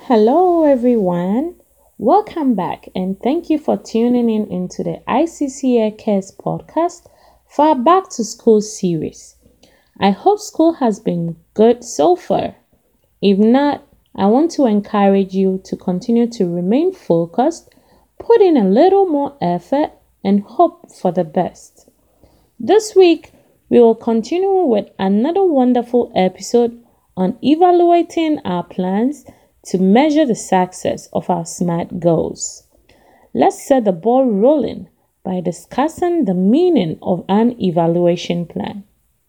Hello, everyone. Welcome back, and thank you for tuning in into the ICC Cares podcast for our Back to School series. I hope school has been good so far. If not, I want to encourage you to continue to remain focused, put in a little more effort, and hope for the best. This week, we will continue with another wonderful episode on evaluating our plans to measure the success of our SMART goals. Let's set the ball rolling by discussing the meaning of an evaluation plan.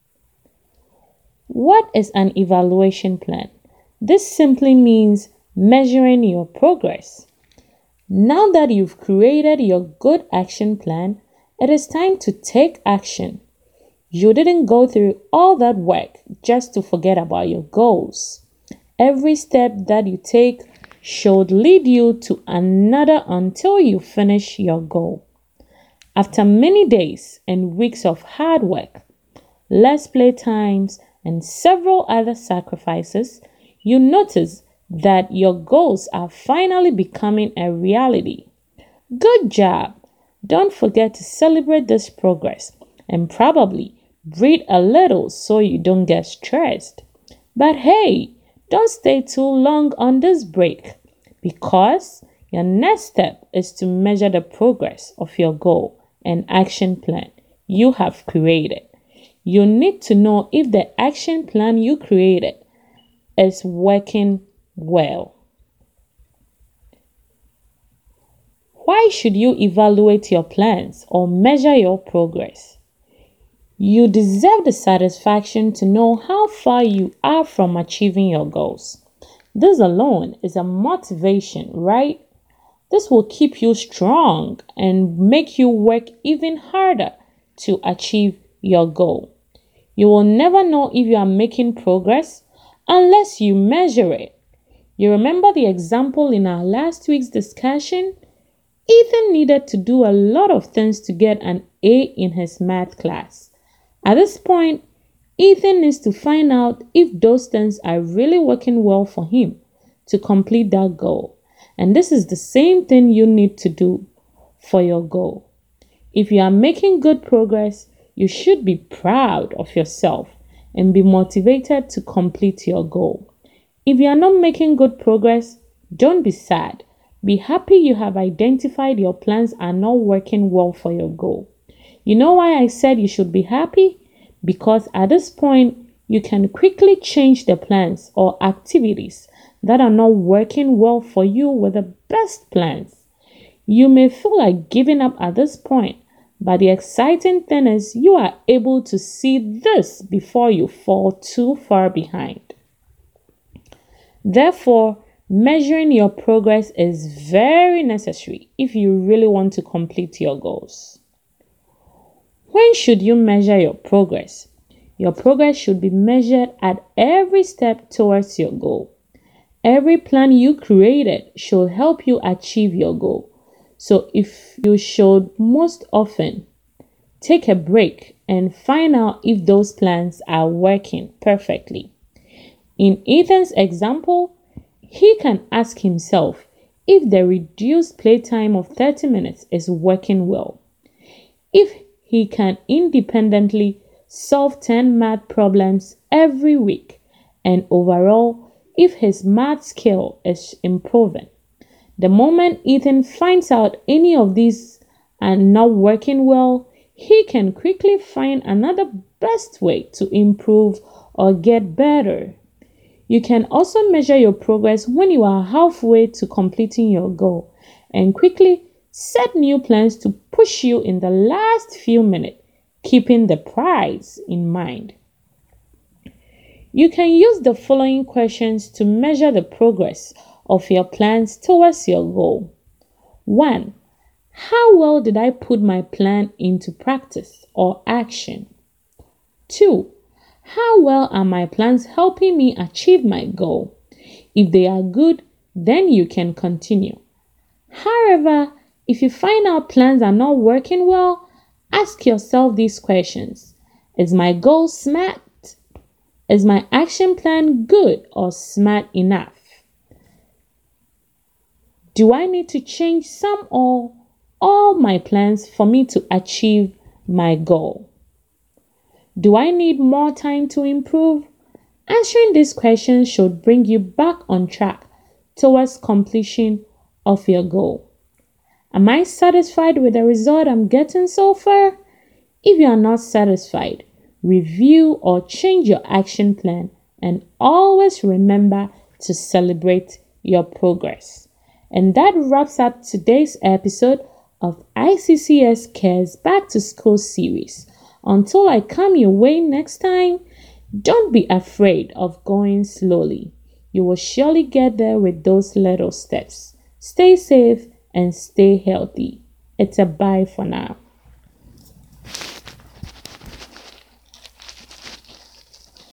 What is an evaluation plan? This simply means measuring your progress. Now that you've created your good action plan, it is time to take action. You didn't go through all that work just to forget about your goals. Every step that you take should lead you to another until you finish your goal. After many days and weeks of hard work, less playtimes, and several other sacrifices, you notice that your goals are finally becoming a reality. Good job! Don't forget to celebrate this progress and probably breathe a little so you don't get stressed. But hey, don't stay too long on this break because your next step is to measure the progress of your goal and action plan you have created. You need to know if the action plan you created is working well. Why should you evaluate your plans or measure your progress? You deserve the satisfaction to know how far you are from achieving your goals. This alone is a motivation, right? This will keep you strong and make you work even harder to achieve your goal. You will never know if you are making progress unless you measure it. You remember the example in our last week's discussion? Ethan needed to do a lot of things to get an A in his math class. At this point, Ethan needs to find out if those things are really working well for him to complete that goal. And this is the same thing you need to do for your goal. If you are making good progress, you should be proud of yourself and be motivated to complete your goal. If you are not making good progress, don't be sad. Be happy you have identified your plans are not working well for your goal. You know why I said you should be happy? Because at this point, you can quickly change the plans or activities that are not working well for you with the best plans. You may feel like giving up at this point, but the exciting thing is you are able to see this before you fall too far behind. Therefore, measuring your progress is very necessary if you really want to complete your goals. When should you measure your progress? Your progress should be measured at every step towards your goal. Every plan you created should help you achieve your goal. So if you should most often take a break and find out if those plans are working perfectly. In Ethan's example, he can ask himself if the reduced playtime of 30 minutes is working well. If he can independently solve 10 math problems every week, and overall, if his math skill is improving. The moment Ethan finds out any of these are not working well, he can quickly find another best way to improve or get better. You can also measure your progress when you are halfway to completing your goal and quickly set new plans to push you in the last few minutes, keeping the prize in mind. You can use the following questions to measure the progress of your plans towards your goal. 1. How well did I put my plan into practice or action? 2. How well are my plans helping me achieve my goal? If they are good, then you can continue. However, if you find out plans are not working well, ask yourself these questions. Is my goal smart? Is my action plan good or smart enough? Do I need to change some or all my plans for me to achieve my goal? Do I need more time to improve? Answering these questions should bring you back on track towards completion of your goal. Am I satisfied with the result I'm getting so far? If you are not satisfied, review or change your action plan and always remember to celebrate your progress. And that wraps up today's episode of ICCS Cares Back to School series. Until I come your way next time, don't be afraid of going slowly. You will surely get there with those little steps. Stay safe and stay healthy. It's a bye for now.